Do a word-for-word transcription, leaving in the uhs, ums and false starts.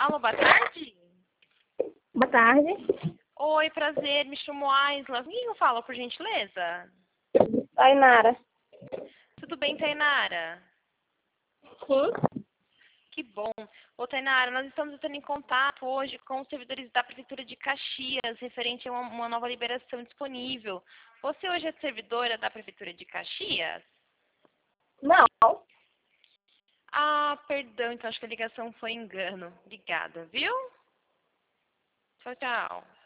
Alô, boa tarde? Boa tarde. Oi, prazer, me chamo Aisla. Quem eu falo, por gentileza? Tainara. Tudo bem, Tainara? Sim? Que bom. Ô, Tainara, nós estamos entrando em contato hoje com os servidores da Prefeitura de Caxias, referente a uma, uma nova liberação disponível. Você hoje é servidora da Prefeitura de Caxias? Não. Ah, perdão, então acho que a ligação foi engano. Obrigada, viu? Tchau, tchau.